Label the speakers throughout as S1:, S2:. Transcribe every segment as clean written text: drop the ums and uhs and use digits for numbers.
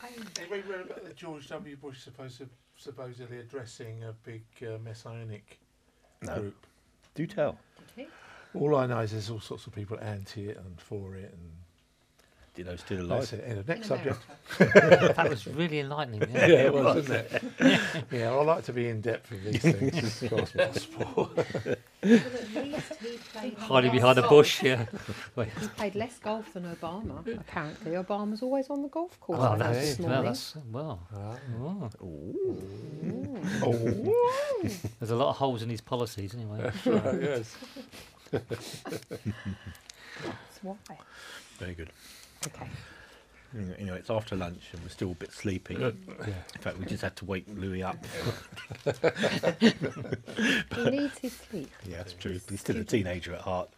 S1: We read about George W. Bush supposedly addressing a big messianic group.
S2: Do tell.
S1: All I know is there's all sorts of people anti it and for it, and
S2: Do you know still alive?
S1: that's it. Anyway, next subject.
S3: That was really enlightening.
S1: Yeah,
S3: Yeah.
S1: it was, wasn't it? Yeah, I like to be in depth with these things as far as possible.
S4: But at least he played
S3: Hiding
S4: less
S3: behind a
S4: golf.
S3: bush, yeah. Wait.
S4: He played less golf than Obama. Apparently, Obama's always on the golf course.
S3: Well,
S4: I read
S3: that's,
S4: this
S3: well,
S4: morning.
S3: that's, well, oh.
S1: Oh,
S3: There's a lot of holes in his policies anyway.
S1: that's right. Yes.
S4: That's why.
S2: Very good.
S4: Okay.
S2: Anyway, it's after lunch and we're still a bit sleepy.
S3: Yeah.
S2: In fact, we just had to wake Louis up.
S4: He needs his sleep.
S2: Yeah, that's true. He's still a teenager at heart.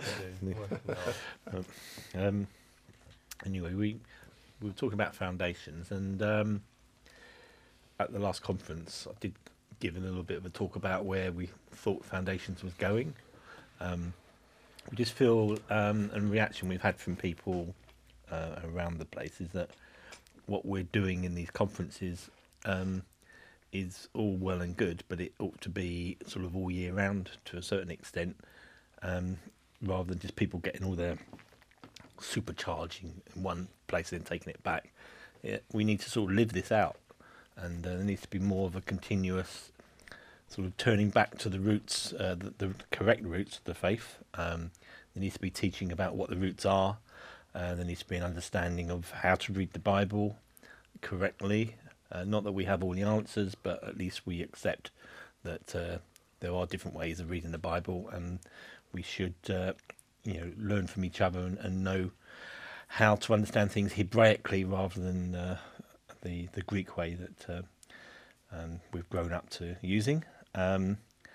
S2: Anyway, we were talking about foundations, and at the last conference, I did give a little bit of a talk about where we thought foundations was going. We just feel, and reaction we've had from people around the place is that what we're doing in these conferences is all well and good, but it ought to be sort of all year round to a certain extent, rather than just people getting all their supercharging in one place and then taking it back. We need to sort of live this out, and there needs to be more of a continuous sort of turning back to the roots, the correct roots of the faith. There needs to be teaching about what the roots are. There needs to be an understanding of how to read the Bible correctly. Not that we have all the answers, but at least we accept that there are different ways of reading the Bible, and we should, learn from each other and know how to understand things Hebraically rather than the Greek way that we've grown up to using, and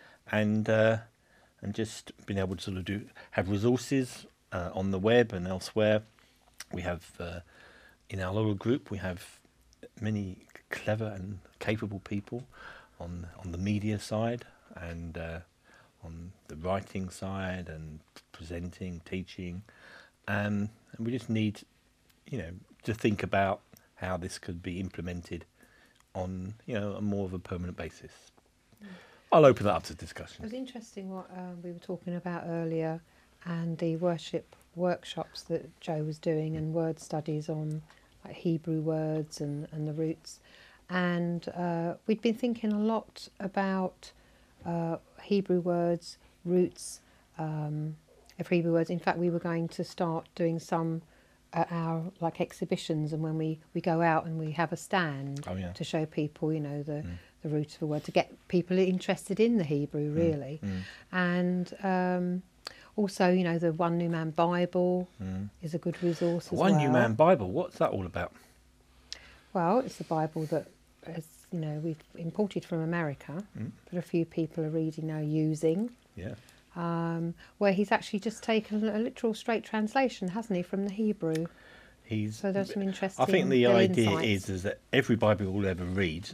S2: just being able to sort of have resources on the web and elsewhere. We have in our little group we have many clever and capable people on the media side and on the writing side and presenting, teaching, and we just need to think about how this could be implemented on a more of a permanent basis. I'll open that up to
S4: It
S2: discussion.
S4: was interesting what we were talking about earlier, and the worship workshops that Joe was doing, and word studies on like Hebrew words and the roots. And we'd been thinking a lot about Hebrew words, roots of Hebrew words. In fact, we were going to start doing some at our like exhibitions, and when we go out and we have a stand to show people, the root of a word, to get people interested in the Hebrew, really. And also, the One New Man Bible is a good resource as well.
S2: One New Man Bible, what's that all about?
S4: Well, it's a Bible that we've imported from America, but a few people are reading now, using.
S2: Yeah.
S4: Where he's actually just taken a literal straight translation, hasn't he, from the Hebrew? So there's some interesting.
S2: I think the idea
S4: insights.
S2: is that every Bible we'll ever read,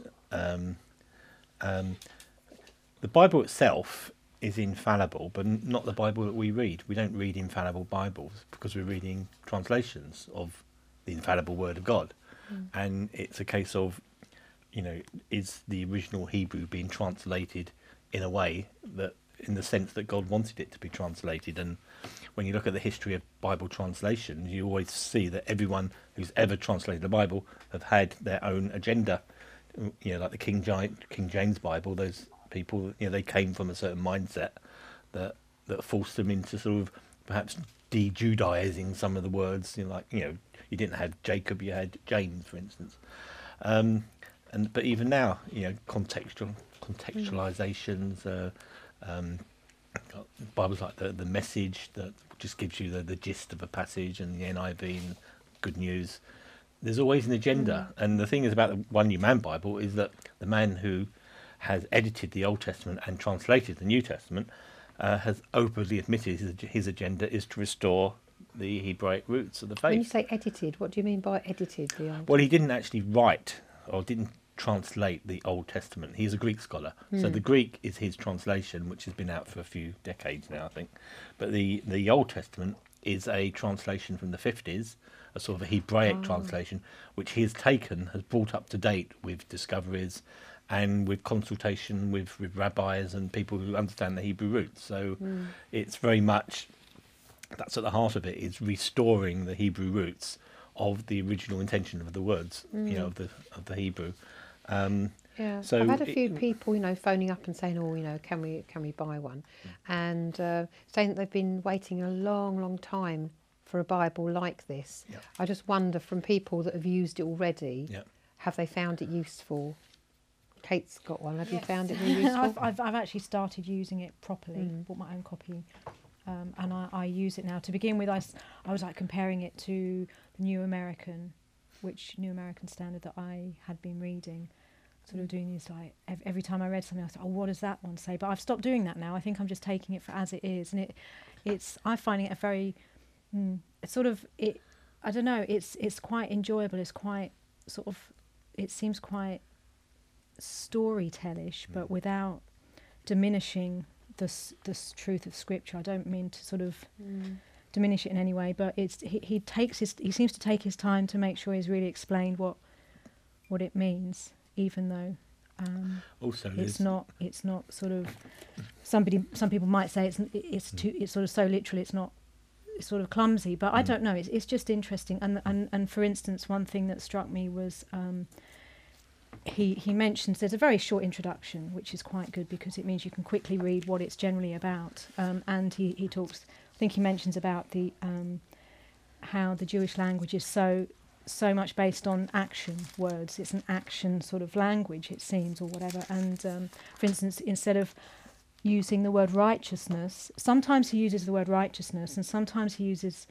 S2: the Bible itself is infallible, but not the Bible that we read. We don't read infallible Bibles because we're reading translations of the infallible Word of God, and it's a case of, is the original Hebrew being translated in a way that, in the sense that God wanted it to be translated. And when you look at the history of Bible translation, you always see that everyone who's ever translated the Bible have had their own agenda. Like the King James Bible, those people, they came from a certain mindset that forced them into sort of perhaps de-Judaizing some of the words. You didn't have Jacob, you had James, for instance. But even now, contextualizations. Bibles like the Message that just gives you the gist of a passage, and the NIV and Good News. There's always an agenda, and the thing is about the One New Man Bible is that the man who has edited the Old Testament and translated the New Testament has openly admitted his agenda is to restore the Hebraic roots of the faith.
S4: When you say edited, what do you mean by edited?
S2: Well, he didn't actually write or didn't translate the Old Testament. He's a Greek scholar, so the Greek is his translation, which has been out for a few decades now, I think. But the Old Testament is a translation from the 50s a sort of a Hebraic translation, which he has brought up to date with discoveries and with consultation with rabbis and people who understand the Hebrew roots. So it's very much, that's at the heart of it, is restoring the Hebrew roots of the original intention of the words, of the Hebrew.
S4: Yeah,
S2: So
S4: I've had a few people, phoning up and saying, "Oh, can we buy one?" And saying that they've been waiting a long, long time for a Bible like this.
S2: Yeah.
S4: I just wonder, from people that have used it already,
S2: Yeah.
S4: have they found it useful? Kate's got one. Have you
S5: Yes.
S4: found it really useful?
S5: I've actually started using it properly. Bought my own copy, and I use it now. To begin with, I was like comparing it to the New American Standard that I had been reading. Sort of doing these, like every time I read something, I thought, "Oh, what does that one say?" But I've stopped doing that now. I think I'm just taking it for as it is, and I'm finding it a very sort of it. I don't know. It's quite enjoyable. It's quite sort of. It seems quite storytellish, but without diminishing the truth of Scripture. I don't mean to sort of diminish it in any way, but he seems to take his time to make sure he's really explained what it means, even though
S2: Also,
S5: it's not sort of some people might say it's sort of so literal, it's sort of clumsy, but I don't know, it's just interesting. And for instance, one thing that struck me was he mentions, there's a very short introduction, which is quite good because it means you can quickly read what it's generally about. And he talks, I think he mentions about the how the Jewish language is so much based on action words. It's an action sort of language, it seems, or whatever. And for instance, instead of using the word righteousness, sometimes he uses the word righteousness, and sometimes he uses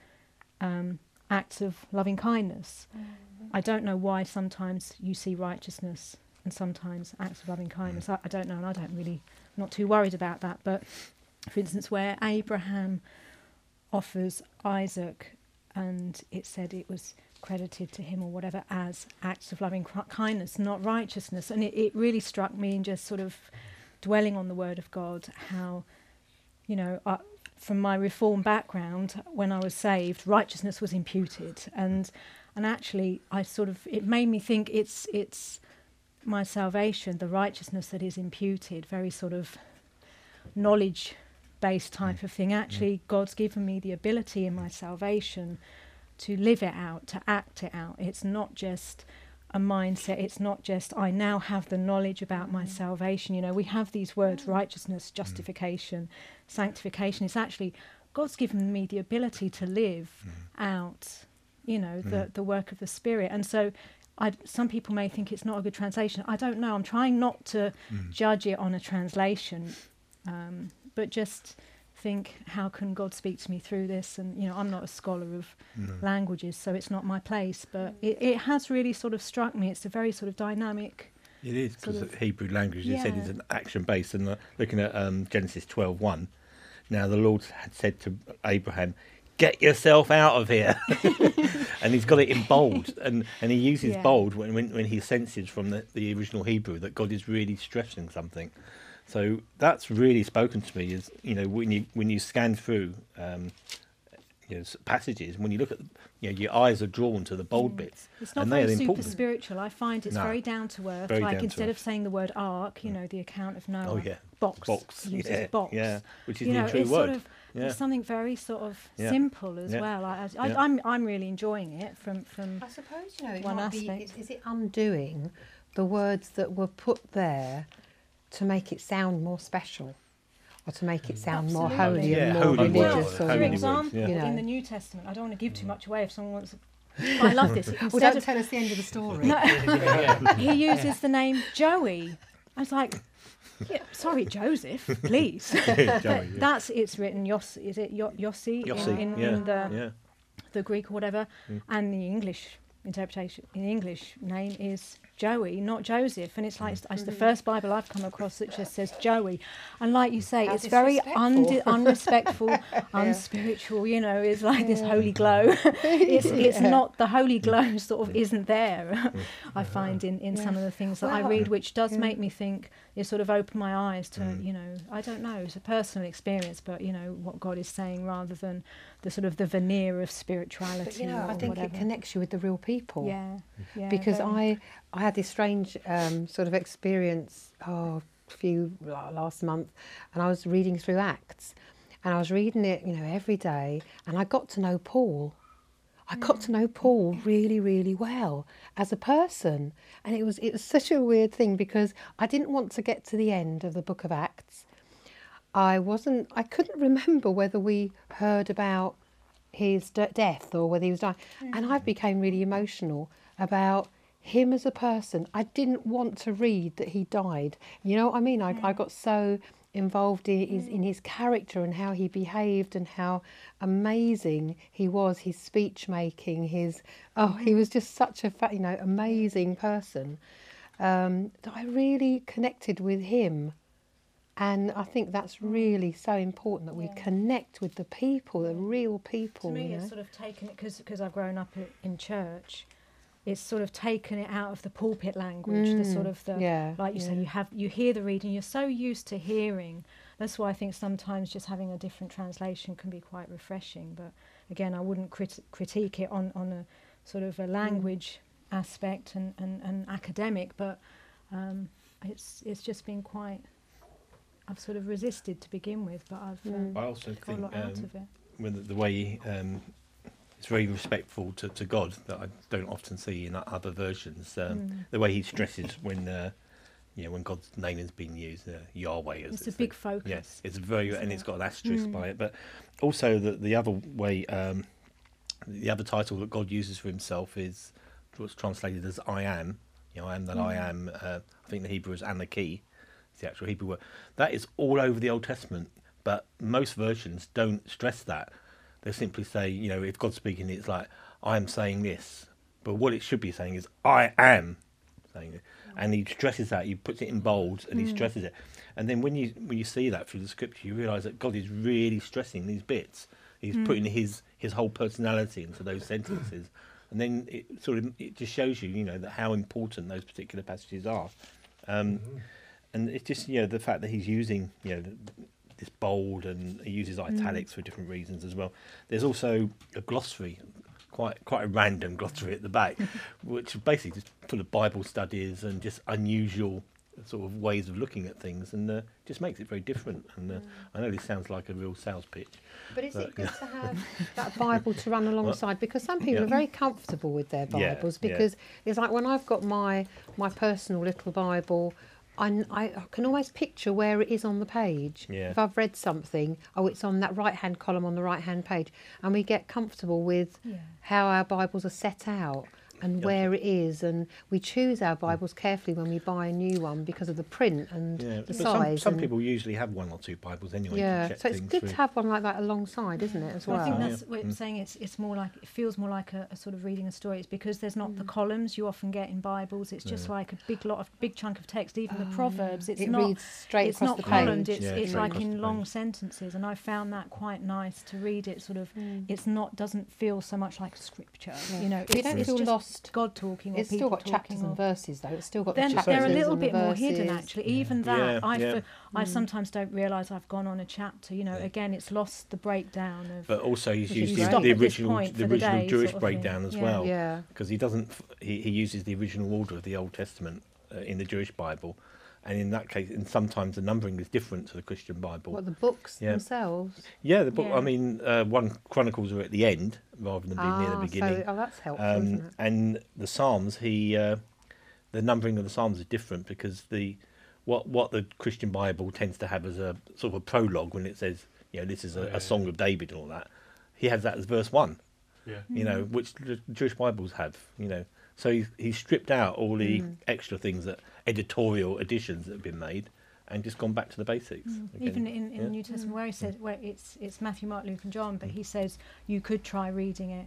S5: acts of loving kindness. I don't know why sometimes you see righteousness and sometimes acts of loving kindness. I don't know, and I'm not too worried about that. But for instance, where Abraham offers Isaac, and it said it was credited to him or whatever as acts of loving kindness, not righteousness. And it really struck me in just sort of dwelling on the word of God, how, from my Reformed background, when I was saved, righteousness was imputed. And actually, it made me think it's my salvation, the righteousness that is imputed, very sort of knowledge-based type of thing. Actually, God's given me the ability in my salvation to live it out, to act it out. It's not just a mindset. It's not just, I now have the knowledge about my salvation. We have these words, righteousness, justification, sanctification. It's actually, God's given me the ability to live out, the work of the Spirit. And so some people may think it's not a good translation. I don't know. I'm trying not to judge it on a translation, but just think, how can God speak to me through this? And I'm not a scholar of languages, so it's not my place, but it has really sort of struck me. It's a very sort of dynamic.
S2: It is, because the Hebrew language, you said, is an action based. And looking at Genesis 12:1, now the Lord had said to Abraham, "Get yourself out of here." And he's got it in bold, and he uses bold when he senses from the original Hebrew that God is really stressing something. So that's really spoken to me. Is when you scan through passages, when you look at your eyes are drawn to the bold bits.
S5: It's not
S2: and
S5: very
S2: they are
S5: super
S2: important.
S5: spiritual. I find it's very down to earth.
S2: Very
S5: like
S2: down
S5: instead
S2: to
S5: of saying the word ark, the account of Noah.
S2: Oh yeah,
S5: box. He uses box.
S2: Yeah, which is the true
S5: it's
S2: word.
S5: Sort of, it's something very sort of
S2: Yeah.
S5: simple as
S2: Yeah.
S5: well. I'm really enjoying it from.
S4: I suppose it
S5: one
S4: might
S5: aspect.
S4: be. Is it undoing the words that were put there to make it sound more special, or to make it sound more
S5: Absolutely.
S4: holy
S2: Yeah,
S4: and more
S2: holy
S4: religious?
S2: words.
S5: For
S2: Holy words,
S5: example,
S2: yeah.
S5: in the New Testament, I don't want to give too much away if someone wants. But I love this.
S4: Well,
S5: Instead
S4: don't
S5: of,
S4: tell us the end of the story.
S5: No, he uses the name Joey. I was like, sorry, Joseph, please. But it's written Yossi. Is it Yossi in the Greek or whatever, and the English interpretation in English name is Joey, not Joseph. And it's like it's the first Bible I've come across that just says Joey. And like you say,
S4: How
S5: it's very unrespectful, unspiritual. It's like this holy glow. It's not, the holy glow sort of isn't there. I find in some of the things that I read, which does make me think. It sort of opened my eyes to I don't know. It's a personal experience, but what God is saying rather than sort of the veneer of spirituality.
S4: But, you know, I
S5: or
S4: think
S5: whatever.
S4: it connects you with the real people.
S5: Yeah, yeah.
S4: Because
S5: very.
S4: I had this strange sort of experience last month, and I was reading through Acts, and I was reading it, you know, every day, and I got to know Paul. I got to know Paul really, really well as a person, and it was such a weird thing because I didn't want to get to the end of the book of Acts. I couldn't remember whether we heard about his death or whether he was dying, and I became really emotional about him as a person. I didn't want to read that he died. You know what I mean? I got so involved in his character and how he behaved and how amazing he was, his speech making, he was just such a amazing person that I really connected with him. And I think that's really so important that we connect with the people, the real people.
S5: To me,
S4: you know?
S5: it's sort of taken it because I've grown up in church. It's sort of taken it out of the pulpit language, the sort of like you say, you hear the reading. You're so used to hearing. That's why I think sometimes just having a different translation can be quite refreshing. But again, I wouldn't critique it on a sort of a language aspect and academic. But it's just been quite. I've sort of resisted to begin with, but I've
S2: I also
S5: got a
S2: think
S5: lot out of it.
S2: with the way it's very respectful to God that I don't often see in other versions. The way he stresses when God's name is being used, Yahweh.
S5: It's a big focus.
S2: Yes, it's very, and it's got an asterisk by it. But also the other way, the other title that God uses for himself is what's translated as "I am." You know, I am that I am. I think the Hebrew is Anaki. It's the actual Hebrew word. That is all over the Old Testament, but most versions don't stress that. They simply say, you know, if God's speaking, it's like, I am saying this. But what it should be saying is, I am saying it. And he stresses that. He puts it in bold and he stresses it. And then when you see that through the scripture, you realise that God is really stressing these bits. He's putting his whole personality into those sentences. And then it just shows you, you know, that how important those particular passages are. And it's just, you know, the fact that he's using, you know, this bold, and he uses italics for different reasons as well. There's also a glossary, quite a random glossary at the back, which basically just full of Bible studies and just unusual sort of ways of looking at things, and just makes it very different. And I know this sounds like a real sales pitch.
S4: But is it good to have that Bible to run alongside? Because some people are very comfortable with their Bibles, because it's like when I've got my personal little Bible, I can always picture where it is on the page.
S2: Yeah.
S4: If I've read something, it's on that right-hand column on the right-hand page. And we get comfortable with how our Bibles are set out and where it is. And we choose our Bibles carefully when we buy a new one because of the print and the
S2: but
S4: size.
S2: Some people usually have one or two Bibles anyway.
S4: Yeah,
S2: to check
S4: so it's
S2: things
S4: good
S2: through.
S4: to have one like that alongside, isn't it, as well?
S5: I think that's what I'm saying. It's more like, it feels more like a sort of reading a story. It's because there's not the columns you often get in Bibles. It's just like a big chunk of text. Even the Proverbs,
S4: it reads straight
S5: it's
S4: across
S5: not
S4: the
S5: columned.
S4: page.
S5: It's
S2: straight
S5: like
S2: across
S5: in
S2: the
S5: long
S2: page.
S5: sentences, and I found that quite nice to read. It sort of doesn't feel so much like scripture. You know,
S4: You don't
S5: it's
S4: feel
S5: just
S4: lost.
S5: God talking. Or
S4: It's still
S5: people
S4: got chapters
S5: talking
S4: and verses, though. It's still got the
S5: then
S4: chapters
S5: they're a little
S4: and the
S5: bit more hidden,
S4: verses.
S5: actually. Even that,
S2: Yeah.
S5: I sometimes don't realise I've gone on a chapter. You know, again, it's lost the breakdown of.
S2: But also he's
S5: If
S2: used
S5: you
S2: the,
S5: stop
S2: the
S5: at this
S2: original
S5: point for the day,
S2: Jewish
S5: sort of
S2: breakdown
S5: thing.
S2: as
S5: Yeah.
S2: well.
S4: Yeah.
S2: Because he doesn't. He uses the original order of the Old Testament in the Jewish Bible, and in that case, and sometimes the numbering is different to the Christian Bible.
S4: What, the books
S2: Yeah.
S4: themselves?
S2: Yeah, the book.
S5: Yeah.
S2: I mean, 1 Chronicles are at the end rather than being near the beginning.
S4: So, that's helpful, isn't it?
S2: And the Psalms, the numbering of the Psalms is different because what the Christian Bible tends to have as a sort of a prologue when it says, you know, this is a song of David and all that. He has that as verse 1.
S1: Yeah.
S2: You know, which the Jewish Bibles have. You know, so he's stripped out all the extra things, that editorial additions that have been made, and just gone back to the basics. again.
S5: Even in the New Testament, where he says, where it's Matthew, Mark, Luke, and John, but he says you could try reading it,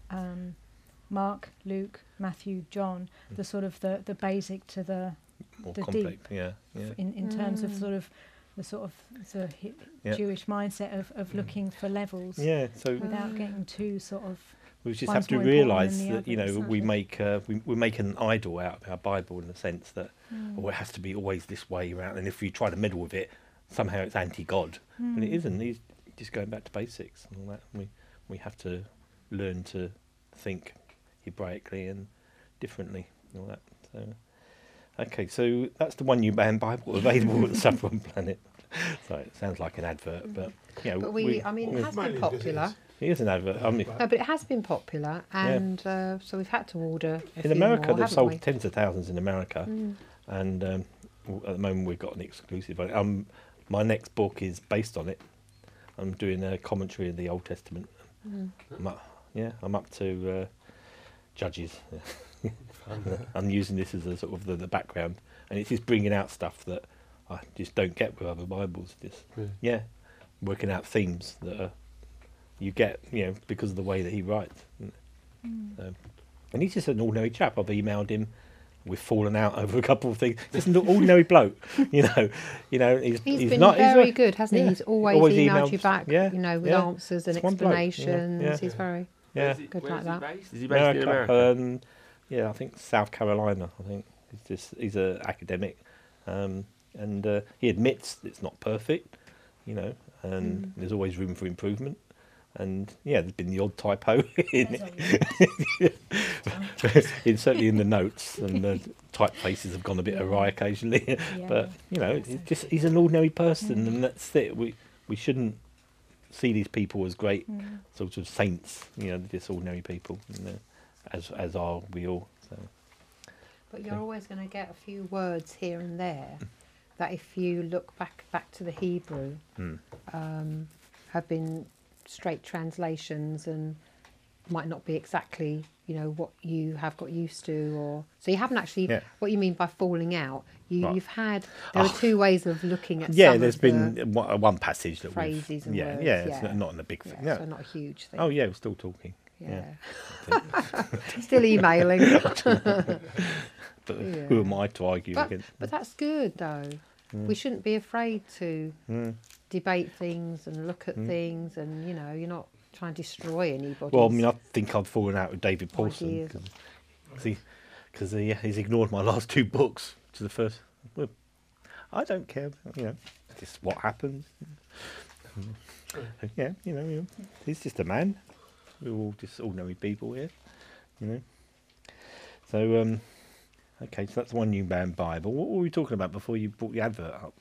S5: Mark, Luke, Matthew, John, the sort of the basic to the
S2: More
S5: the
S2: complex.
S5: deep.
S2: Yeah.
S5: in terms of sort of the
S2: Yeah.
S5: Jewish mindset of looking for levels
S2: Yeah. So
S5: without getting too sort of.
S2: we just
S5: One's
S2: have to
S5: more important
S2: realise
S5: than the
S2: that, you
S5: other,
S2: know, we
S5: exactly.
S2: make an idol out of our Bible in the sense that it has to be always this way around, and if we try to meddle with it, somehow it's anti-God. But it isn't. He's just going back to basics and all that. We we have to learn to think Hebraically and differently and all that. So, okay, so that's the One New Man Bible available at the Saffron Planet. Sorry, it sounds like an advert, but you know,
S4: But I mean, it has
S1: Mainly
S4: been
S1: because
S4: popular.
S2: it is an advert. I mean,
S4: No, but it has been popular, and so we've had to order a
S2: in
S4: few
S2: America,
S4: more,
S2: they've
S4: haven't
S2: sold
S4: we?
S2: tens of thousands in America, and at the moment we've got an exclusive. My next book is based on it. I'm doing a commentary of the Old Testament. I'm up to Judges. I'm using this as a sort of the background, and it's just bringing out stuff that I just don't get with other Bibles. Just
S6: Really?
S2: working out themes that you get, because of the way that he writes. So, and he's just an ordinary chap. I've emailed him. We've fallen out over a couple of things. Just an ordinary bloke,
S4: He's been
S2: not
S4: very good, hasn't he?
S2: yeah.
S4: He's always emailed you back,
S2: yeah,
S4: with
S2: yeah.
S4: answers and
S2: It's one bloke, yeah,
S4: explanations.
S2: yeah.
S4: He's very
S2: yeah.
S4: good like that.
S6: Is he based in America?
S2: I think South Carolina. I think he's an academic, and he admits it's not perfect, and there's always room for improvement. And there's been the odd typo certainly in the notes, and the typefaces have gone a bit awry occasionally. But he's an ordinary person, and that's it. We shouldn't see these people as great sort of saints. They're just ordinary people, as are we all. So.
S4: But you're always going to get a few words here and there that, if you look back to the Hebrew, have been straight translations and might not be exactly what you have got used to, or so you haven't actually what you mean by falling out. You've had there are two ways of looking at
S2: there's been one passage that
S4: phrases and words,
S2: it's not in a big thing,
S4: so not a huge thing.
S2: Oh yeah, we're still talking.
S4: Still emailing.
S2: But who am I to argue against?
S4: But that's good though. We shouldn't be afraid to debate things and look at things, and you're not trying to destroy anybody.
S2: Well, I mean, I think I've fallen out with David Paulson because he's ignored my last two books to the first. Well, I don't care, just what happens. He's just a man. We're all just ordinary people here, So, okay, so that's One New Man Bible. What were we talking about before you brought the advert up?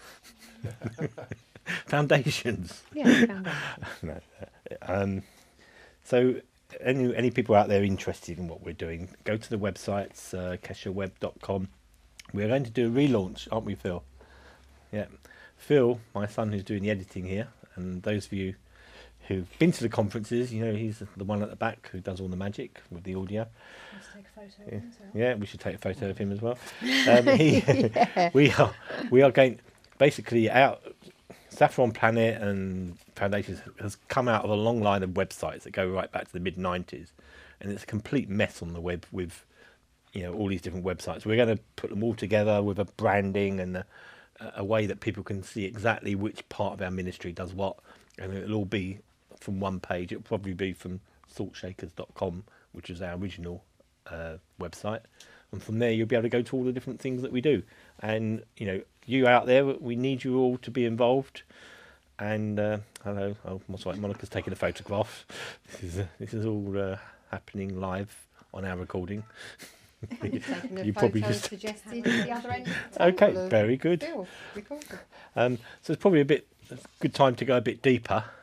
S2: Foundations.
S4: Yeah, foundations.
S2: No. So, any people out there interested in what we're doing, go to the websites, kesherweb.com. We're going to do a relaunch, aren't we, Phil? Yeah. Phil, my son who's doing the editing here, and those of you who've been to the conferences, he's the one at the back who does all the magic with the audio.
S5: Let's take a photo of him, so.
S2: Yeah, we should take a photo of him as well. We are going basically out. Saffron Planet and Foundations has come out of a long line of websites that go right back to the mid-90s, and it's a complete mess on the web with all these different websites. We're going to put them all together with a branding and a way that people can see exactly which part of our ministry does what, and it'll all be from one page. It'll probably be from saltshakers.com, which is our original website, and from there you'll be able to go to all the different things that we do. And you out there, we need you all to be involved. And hello, what's right? Monica's taking a photograph. This is all happening live on our recording.
S4: You probably just suggested at the other end of the table.
S2: Okay, very good.
S4: Phil,
S2: So it's probably a good time to go a bit deeper